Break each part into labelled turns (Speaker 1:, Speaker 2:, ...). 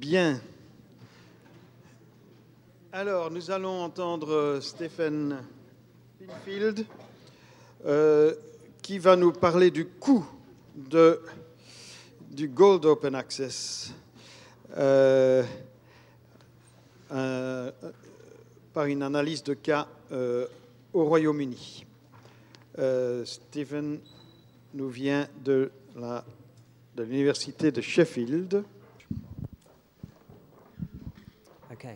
Speaker 1: Bien. Alors, nous allons entendre Stephen Pinfield qui va nous parler du coût du Gold Open Access par une analyse de cas au Royaume-Uni. Stephen nous vient de l'université de Sheffield.
Speaker 2: Okay.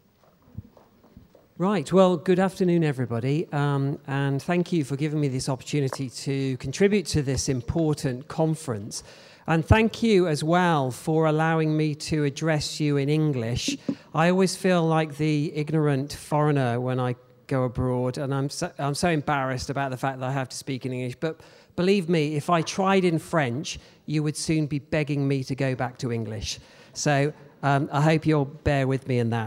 Speaker 2: Right, well, good afternoon, everybody, and thank you for giving me this opportunity to contribute to this important conference. And thank you as well for allowing me to address you in English. I always feel like the ignorant foreigner when I go abroad, and I'm so embarrassed about the fact that I have to speak in English. But believe me, if I tried in French, you would soon be begging me to go back to English. So I hope you'll bear with me in that.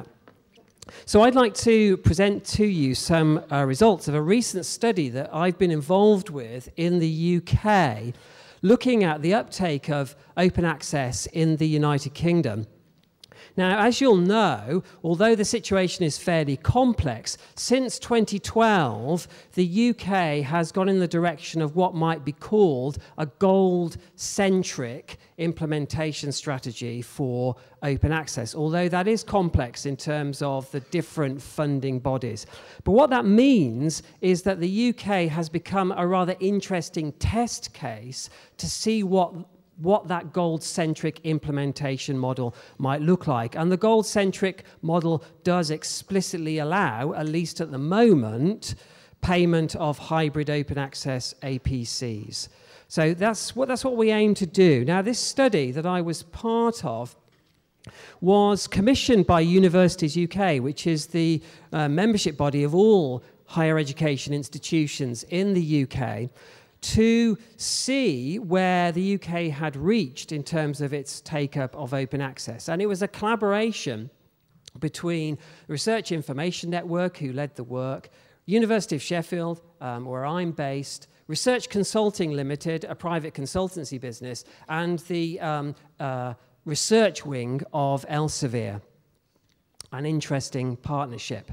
Speaker 2: So I'd like to present to you some results of a recent study that I've been involved with in the UK, looking at the uptake of open access in the United Kingdom. Now, as you'll know, although the situation is fairly complex, since 2012, the UK has gone in the direction of what might be called a gold-centric implementation strategy for open access, although that is complex in terms of the different funding bodies. But what that means is that the UK has become a rather interesting test case to see what that gold-centric implementation model might look like. And the gold-centric model does explicitly allow, at least at the moment, payment of hybrid open access APCs. So that's what we aim to do. Now, this study that I was part of was commissioned by Universities UK, which is the membership body of all higher education institutions in the UK, to see where the UK had reached in terms of its take-up of open access. And it was a collaboration between Research Information Network, who led the work, University of Sheffield, where I'm based, Research Consulting Limited, a private consultancy business, and the research wing of Elsevier, an interesting partnership.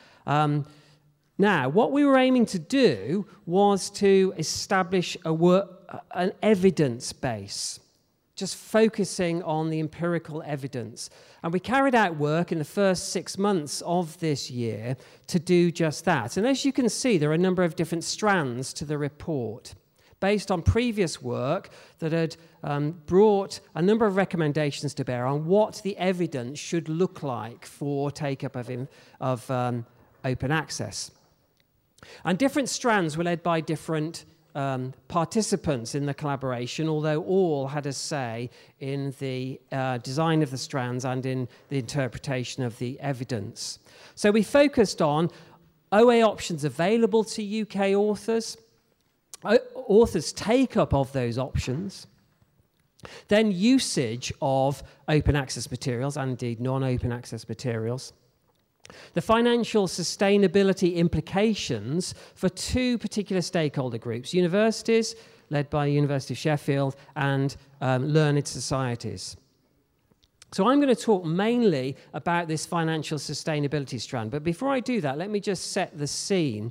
Speaker 2: Now, what we were aiming to do was to establish an evidence base, just focusing on the empirical evidence. And we carried out work in the first 6 months of this year to do just that. And as you can see, there are a number of different strands to the report, based on previous work that had brought a number of recommendations to bear on what the evidence should look like for take-up of open access. And different strands were led by different participants in the collaboration, although all had a say in the design of the strands and in the interpretation of the evidence. So we focused on OA options available to UK authors, authors' take-up of those options, then usage of open access materials and indeed non-open access materials, the financial sustainability implications for two particular stakeholder groups, universities, led by the University of Sheffield, and learned societies. So I'm going to talk mainly about this financial sustainability strand, but before I do that, let me just set the scene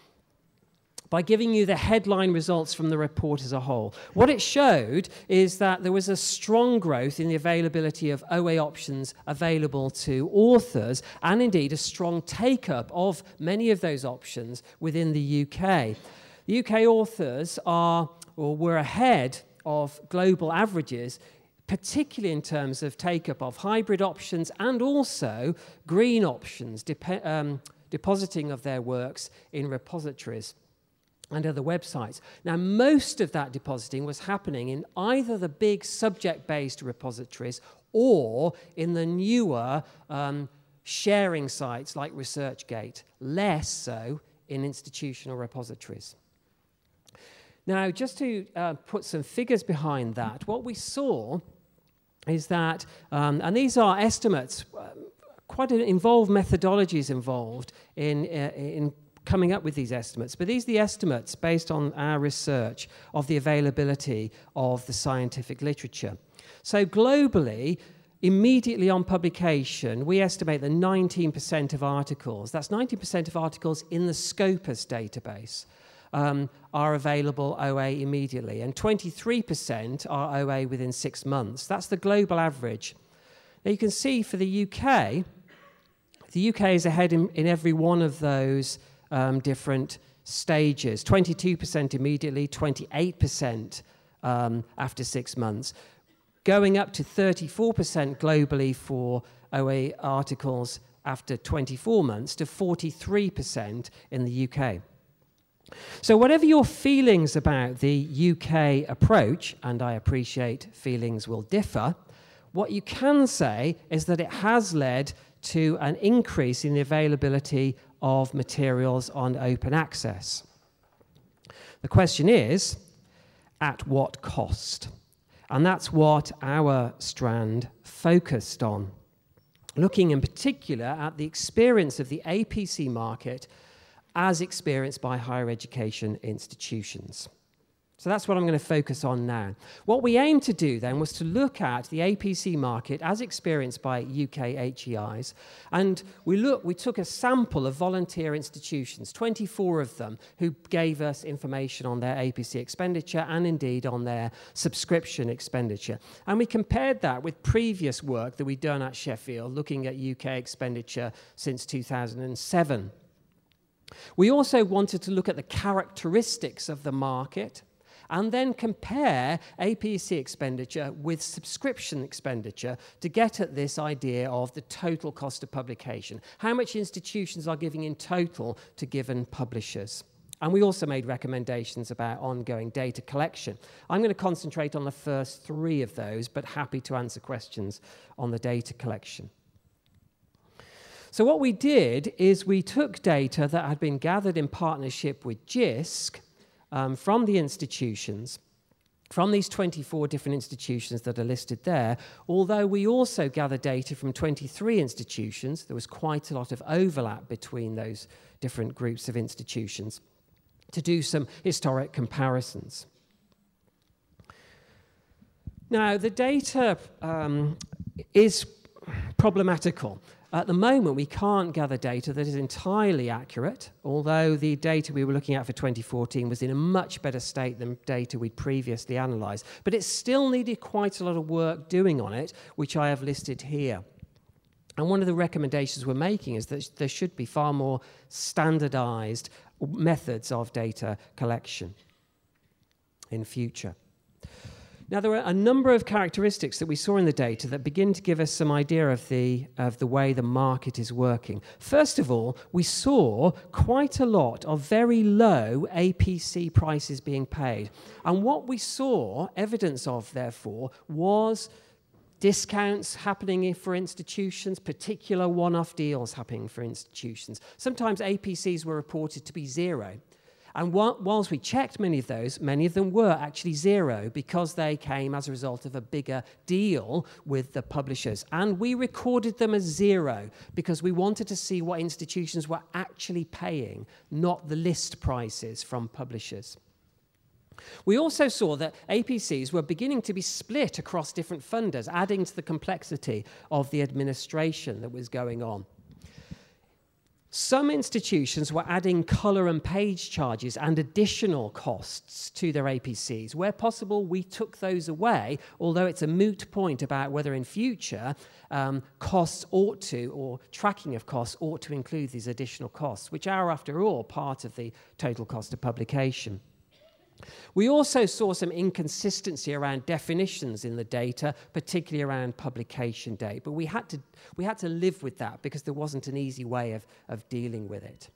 Speaker 2: by giving you the headline results from the report as a whole. What it showed is that there was a strong growth in the availability of OA options available to authors, and indeed a strong take-up of many of those options within the UK. The UK authors were ahead of global averages, particularly in terms of take-up of hybrid options and also green options, depositing of their works in repositories and other websites. Now, most of that depositing was happening in either the big subject-based repositories or in the newer sharing sites like ResearchGate, less so in institutional repositories. Now, just to put some figures behind that, what we saw is that, and these are estimates, quite involved methodologies involved in coming up with these estimates, but these are the estimates based on our research of the availability of the scientific literature. So globally, immediately on publication, we estimate that 19% of articles, that's 19% of articles in the Scopus database, are available OA immediately, and 23% are OA within 6 months. That's the global average. Now you can see for the UK is ahead in every one of those different stages. 22% immediately, 28% after 6 months, going up to 34% globally for OA articles after 24 months to 43% in the UK. So whatever your feelings about the UK approach, and I appreciate feelings will differ, what you can say is that it has led to an increase in the availability of materials on open access. The question is, at what cost? And that's what our strand focused on, looking in particular at the experience of the APC market as experienced by higher education institutions. So that's what I'm going to focus on now. What we aimed to do then was to look at the APC market as experienced by UK HEIs, and we took a sample of volunteer institutions, 24 of them, who gave us information on their APC expenditure and indeed on their subscription expenditure. And we compared that with previous work that we'd done at Sheffield, looking at UK expenditure since 2007. We also wanted to look at the characteristics of the market and then compare APC expenditure with subscription expenditure to get at this idea of the total cost of publication, how much institutions are giving in total to given publishers. And we also made recommendations about ongoing data collection. I'm going to concentrate on the first 3 of those, but happy to answer questions on the data collection. So what we did is we took data that had been gathered in partnership with JISC from the institutions, from these 24 different institutions that are listed there, although we also gathered data from 23 institutions. There was quite a lot of overlap between those different groups of institutions to do some historic comparisons. Now, the data is problematical. At the moment, we can't gather data that is entirely accurate, although the data we were looking at for 2014 was in a much better state than data we'd previously analysed. But it still needed quite a lot of work doing on it, which I have listed here. And one of the recommendations we're making is that there should be far more standardised methods of data collection in future. Now, there are a number of characteristics that we saw in the data that begin to give us some idea of the way the market is working. First of all, we saw quite a lot of very low APC prices being paid. And what we saw evidence of, therefore, was discounts happening for institutions, particular one-off deals happening for institutions. Sometimes APCs were reported to be 0. And whilst we checked many of them were actually 0 because they came as a result of a bigger deal with the publishers. And we recorded them as 0 because we wanted to see what institutions were actually paying, not the list prices from publishers. We also saw that APCs were beginning to be split across different funders, adding to the complexity of the administration that was going on. Some institutions were adding colour and page charges and additional costs to their APCs. Where possible, we took those away, although it's a moot point about whether in future costs ought to, or tracking of costs ought to include these additional costs, which are, after all, part of the total cost of publication. We also saw some inconsistency around definitions in the data, particularly around publication date, but we had to live with that because there wasn't an easy way of dealing with it.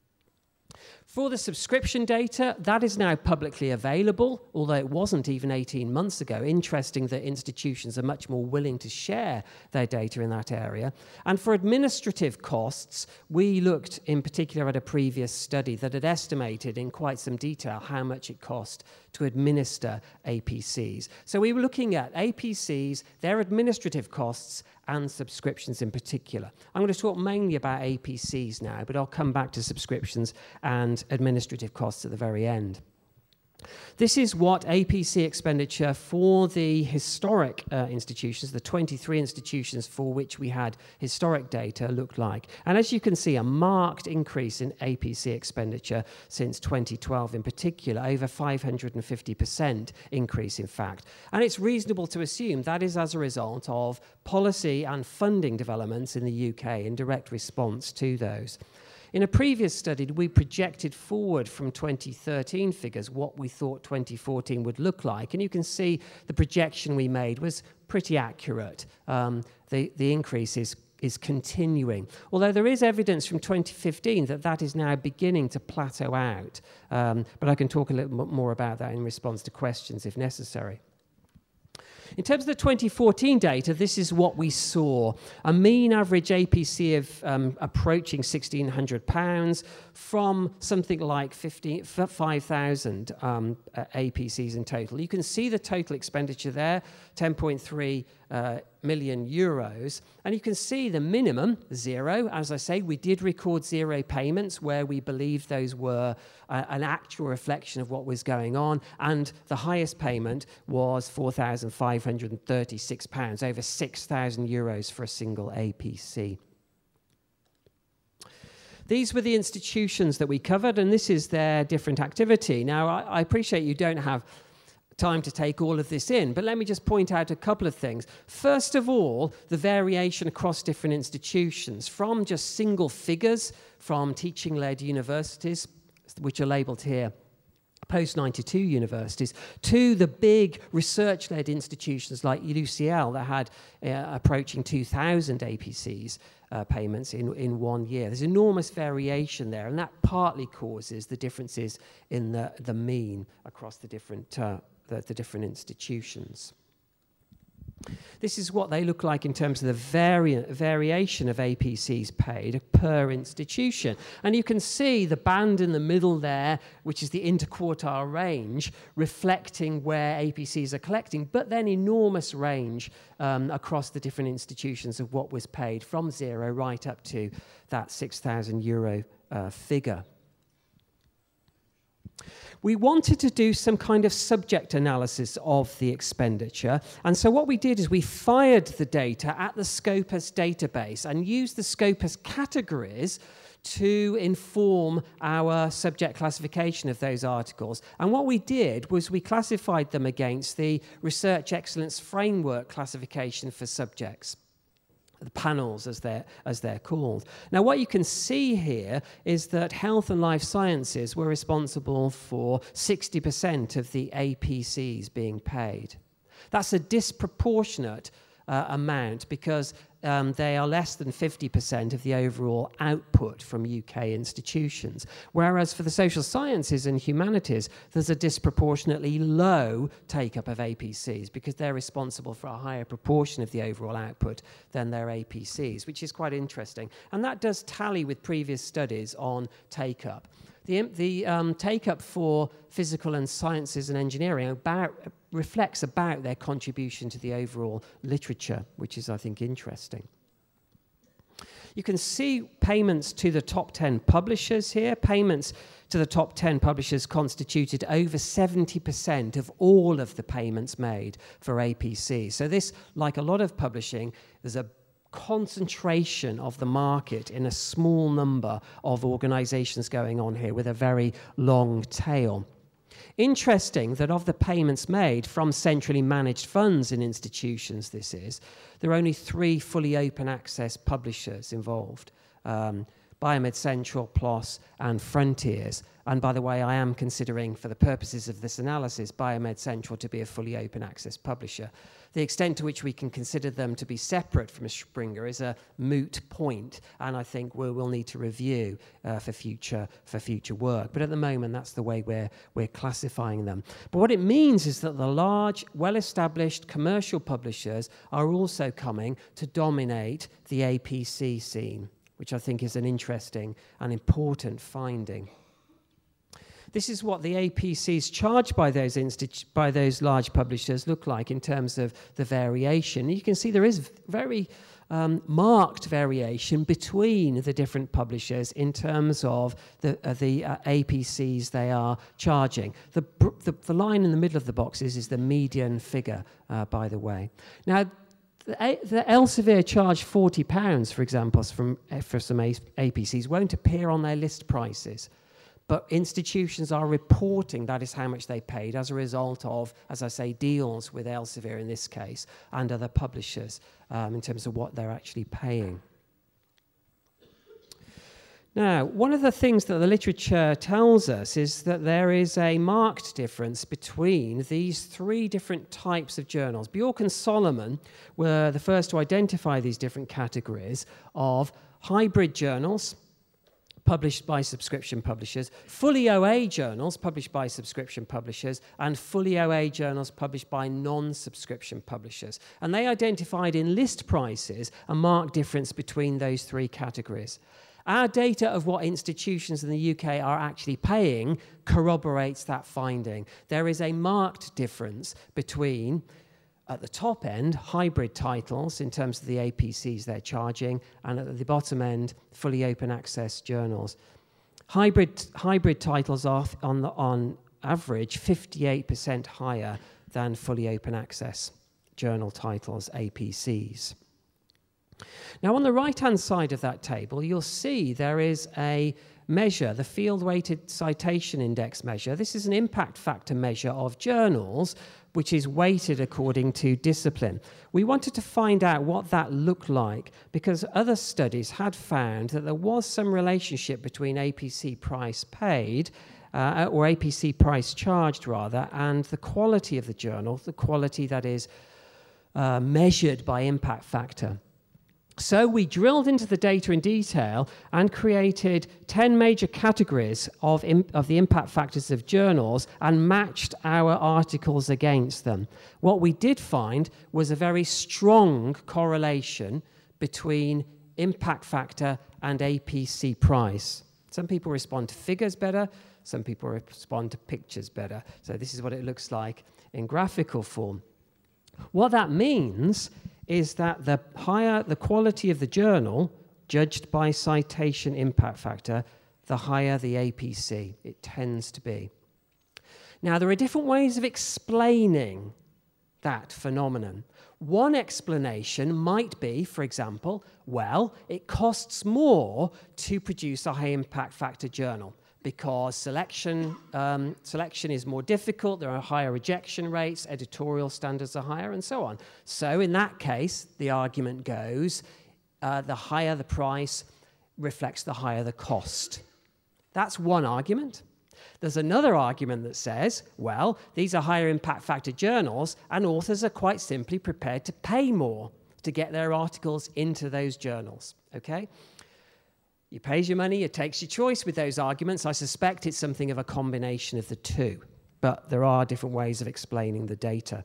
Speaker 2: For the subscription data, that is now publicly available, although it wasn't even 18 months ago. Interesting that institutions are much more willing to share their data in that area. And for administrative costs, we looked in particular at a previous study that had estimated in quite some detail how much it cost to administer APCs. So we were looking at APCs, their administrative costs, and subscriptions in particular. I'm going to talk mainly about APCs now, but I'll come back to subscriptions and administrative costs at the very end. This is what APC expenditure for the historic institutions, the 23 institutions for which we had historic data, looked like. And as you can see, a marked increase in APC expenditure since 2012 in particular, over 550% increase in fact. And it's reasonable to assume that is as a result of policy and funding developments in the UK in direct response to those. In a previous study, we projected forward from 2013 figures what we thought 2014 would look like. And you can see the projection we made was pretty accurate. The increase is continuing. Although there is evidence from 2015 that is now beginning to plateau out. But I can talk a little bit more about that in response to questions if necessary. In terms of the 2014 data, this is what we saw. A mean average APC of approaching £1,600 from something like 5,000 APCs in total. You can see the total expenditure there, 10.3 million euros. And you can see the minimum, 0. As I say, we did record 0 payments where we believed those were an actual reflection of what was going on. And the highest payment was £4,536, over 6,000 euros for a single APC. These were the institutions that we covered, and this is their different activity. Now, I appreciate you don't have time to take all of this in, but let me just point out a couple of things. First of all, the variation across different institutions, from just single figures from teaching-led universities, which are labelled here, post-92 universities, to the big research-led institutions like UCL that had approaching 2,000 APCs payments in 1 year. There's enormous variation there, and that partly causes the differences in the mean across the different institutions. This is what they look like in terms of the variation of APCs paid per institution. And you can see the band in the middle there, which is the interquartile range, reflecting where APCs are collecting, but then enormous range across the different institutions of what was paid from 0 right up to that €6,000 figure. We wanted to do some kind of subject analysis of the expenditure, and so what we did is we fired the data at the Scopus database and used the Scopus categories to inform our subject classification of those articles. And what we did was we classified them against the Research Excellence Framework classification for subjects, the panels as they're called. Now what you can see here is that health and life sciences were responsible for 60% of the APCs being paid. That's a disproportionate amount because they are less than 50% of the overall output from UK institutions. Whereas for the social sciences and humanities, there's a disproportionately low take-up of APCs because they're responsible for a higher proportion of the overall output than their APCs, which is quite interesting. And that does tally with previous studies on take-up. The take-up for physical and sciences and engineering reflects about their contribution to the overall literature, which is, I think, interesting. You can see payments to the top 10 publishers here. Payments to the top 10 publishers constituted over 70% of all of the payments made for APC. So this, like a lot of publishing, there's a concentration of the market in a small number of organizations going on here with a very long tail. Interesting that of the payments made from centrally managed funds in institutions, there are only 3 fully open access publishers involved. Biomed Central, PLOS, and Frontiers. And by the way, I am considering, for the purposes of this analysis, Biomed Central to be a fully open access publisher. The extent to which we can consider them to be separate from Springer is a moot point, and I think we'll need to review for future work. But at the moment, that's the way we're classifying them. But what it means is that the large, well-established commercial publishers are also coming to dominate the APC scene, which I think is an interesting and important finding. This is what the APCs charged by those large publishers look like in terms of the variation. You can see there is very marked variation between the different publishers in terms of the APCs they are charging. The line in the middle of the boxes is the median figure, by the way. Now, the Elsevier charge £40, for example, for some APCs won't appear on their list prices. But institutions are reporting that is how much they paid as a result of, as I say, deals with Elsevier in this case and other publishers in terms of what they're actually paying. Now, one of the things that the literature tells us is that there is a marked difference between these three different types of journals. Bjork and Solomon were the first to identify these different categories of hybrid journals, published by subscription publishers, fully OA journals published by subscription publishers, and fully OA journals published by non-subscription publishers. And they identified in list prices a marked difference between those three categories. Our data of what institutions in the UK are actually paying corroborates that finding. There is a marked difference between, at the top end, hybrid titles in terms of the APCs they're charging, and at the bottom end, fully open access journals. Hybrid titles are, on average, 58% higher than fully open access journal titles, APCs. Now, on the right-hand side of that table, you'll see there is a measure, the Field-Weighted Citation Index measure. This is an impact factor measure of journals, which is weighted according to discipline. We wanted to find out what that looked like because other studies had found that there was some relationship between APC price paid, or APC price charged rather, and the quality of the journal, the quality that is measured by impact factor. So we drilled into the data in detail and created 10 major categories of the impact factors of journals and matched our articles against them. What we did find was a very strong correlation between impact factor and APC price. Some people respond to figures better, some people respond to pictures better. So this is what it looks like in graphical form. What that means is that the higher the quality of the journal, judged by citation impact factor, the higher the APC. It tends to be. Now, there are different ways of explaining that phenomenon. One explanation might be, for example, well, it costs more to produce a high impact factor journal because selection is more difficult, there are higher rejection rates, editorial standards are higher, and so on. So in that case, the argument goes, the higher the price reflects the higher the cost. That's one argument. There's another argument that says, well, these are higher impact factor journals, and authors are quite simply prepared to pay more to get their articles into those journals, okay? You pays your money, it takes your choice with those arguments. I suspect it's something of a combination of the two, but there are different ways of explaining the data.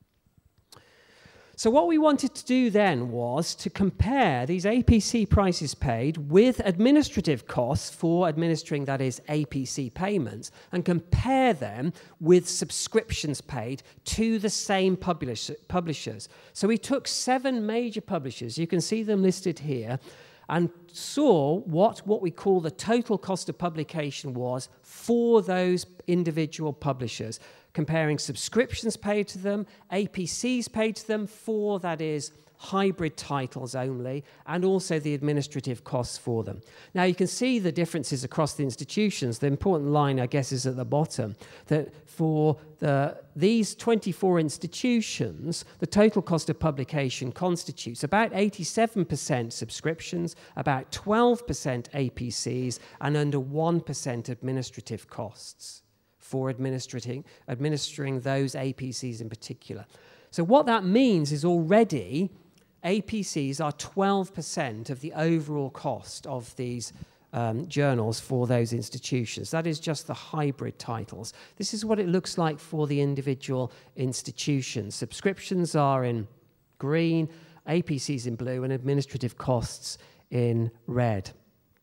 Speaker 2: So what we wanted to do then was to compare these APC prices paid with administrative costs for administering, that is, APC payments, and compare them with subscriptions paid to the same publishers. So we took 7 major publishers, you can see them listed here, and saw what we call the total cost of publication was for those individual publishers, comparing subscriptions paid to them, APCs paid to them for, that is, hybrid titles only, and also the administrative costs for them. Now, you can see the differences across the institutions. The important line, I guess, is at the bottom, that for these 24 institutions, the total cost of publication constitutes about 87% subscriptions, about 12% APCs, and under 1% administrative costs for administering those APCs in particular. So what that means is already APCs are 12% of the overall cost of these journals for those institutions. That is just the hybrid titles. This is what it looks like for the individual institutions. Subscriptions are in green, APCs in blue, and administrative costs in red.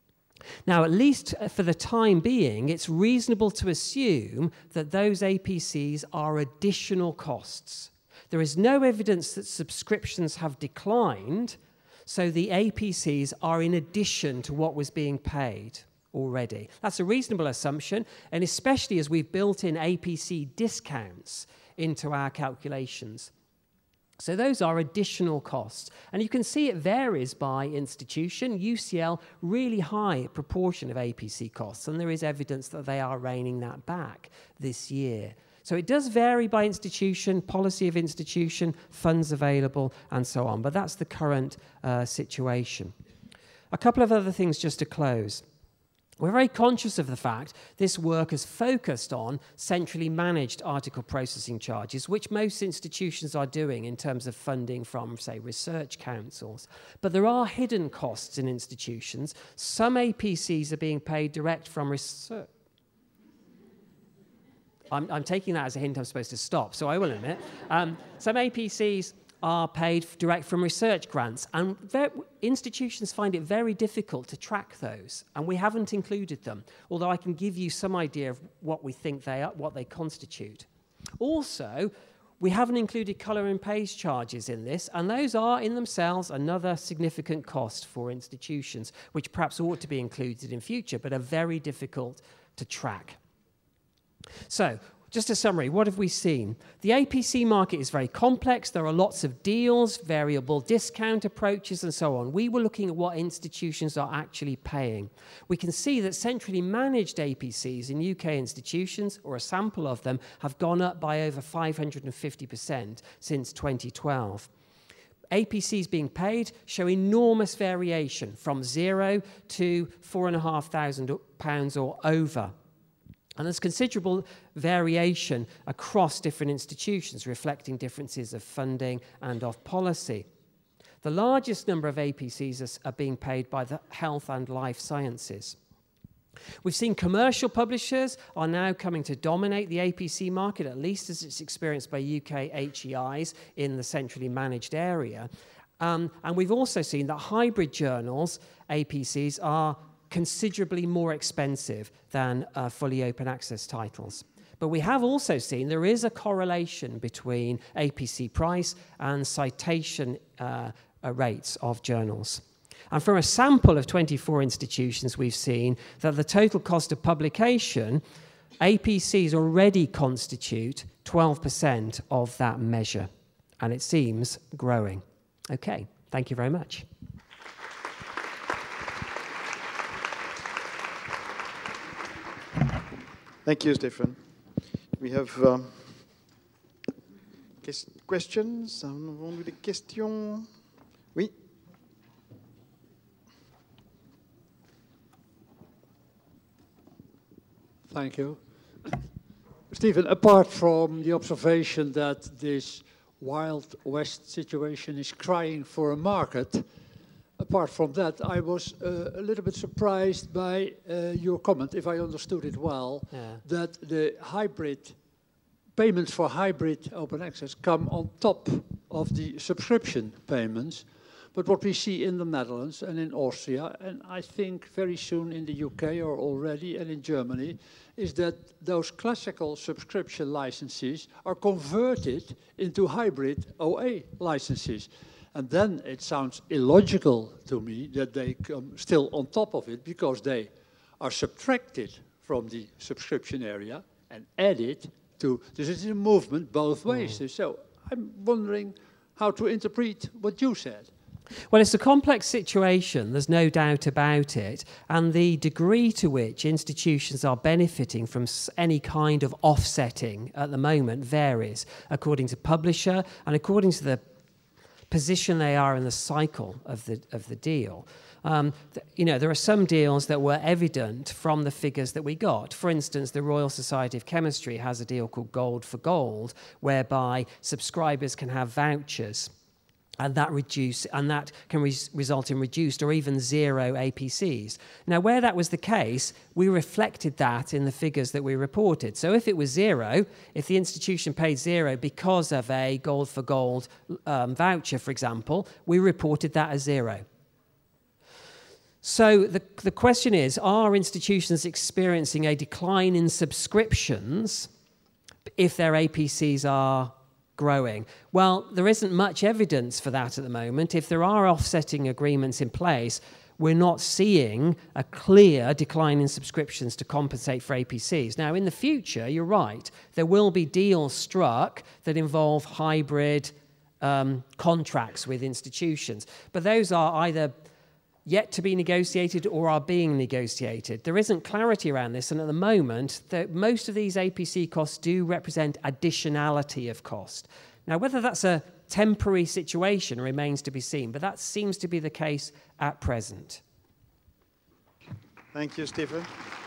Speaker 2: Now, at least for the time being, it's reasonable to assume that those APCs are additional costs. There is no evidence that subscriptions have declined, so the APCs are in addition to what was being paid already. That's a reasonable assumption, and especially as we've built in APC discounts into our calculations. So those are additional costs. And you can see it varies by institution. UCL, really high proportion of APC costs, and there is evidence that they are reining that back this year. So it does vary by institution, policy of institution, funds available, and so on. But that's the current situation. A couple of other things just to close. We're very conscious of the fact this work has focused on centrally managed article processing charges, which most institutions are doing in terms of funding from, say, research councils. But there are hidden costs in institutions. Some APCs are being paid direct from research. I'm taking that as a hint I'm supposed to stop, so I will admit. Some APCs are paid direct from research grants, and institutions find it very difficult to track those, and we haven't included them, although I can give you some idea of what we think they are, what they constitute. Also, we haven't included colour and paste charges in this, and those are in themselves another significant cost for institutions, which perhaps ought to be included in future, but are very difficult to track. So, just a summary, what have we seen? The APC market is very complex. There are lots of deals, variable discount approaches, and so on. We were looking at what institutions are actually paying. We can see that centrally managed APCs in UK institutions, or a sample of them, have gone up by over 550% since 2012. APCs being paid show enormous variation from £0 to £4,500 or over. And there's considerable variation across different institutions, reflecting differences of funding and of policy. The largest number of APCs are being paid by the health and life sciences. We've seen commercial publishers are now coming to dominate the APC market, at least as it's experienced by UK HEIs in the centrally managed area. And we've also seen that hybrid journals, APCs, are considerably more expensive than fully open access titles. But we have also seen there is a correlation between APC price and citation rates of journals. And from a sample of 24 institutions, we've seen that the total cost of publication, APCs already constitute 12% of that measure. And it seems growing. Okay, thank you very much.
Speaker 1: Thank you, Stefan. We have questions. Avons-nous des questions? Oui.
Speaker 3: Thank you. Stephen, apart from the observation that this Wild West situation is crying for a market, apart from that, I was a little bit surprised by your comment, if I understood it well, that the hybrid payments for hybrid open access come on top of the subscription payments. But what we see in the Netherlands and in Austria, and I think very soon in the UK or already, and in Germany, is that those classical subscription licenses are converted into hybrid OA licenses. And then it sounds illogical to me that they come still on top of it, because they are subtracted from the subscription area and added to. This is a movement both ways. So I'm wondering how to interpret what you said.
Speaker 2: Well, it's a complex situation, there's no doubt about it, and the degree to which institutions are benefiting from any kind of offsetting at the moment varies according to publisher and according to the position they are in the cycle of the deal. You know, there are some deals that were evident from the figures that we got. For instance, the Royal Society of Chemistry has a deal called Gold for Gold, whereby subscribers can have vouchers, and that can result in reduced or even zero APCs. Now, where that was the case, we reflected that in the figures that we reported. So if it was zero, if the institution paid zero because of a Gold for Gold voucher, for example, we reported that as zero. So the question is, are institutions experiencing a decline in subscriptions if their APCs are growing? Well, there isn't much evidence for that at the moment. If there are offsetting agreements in place, we're not seeing a clear decline in subscriptions to compensate for APCs. Now, in the future, you're right, there will be deals struck that involve hybrid contracts with institutions, but those are either yet to be negotiated or are being negotiated. There isn't clarity around this, and at the moment, most of these APC costs do represent additionality of cost. Now, whether that's a temporary situation remains to be seen, but that seems to be the case at present.
Speaker 1: Thank you, Stephen.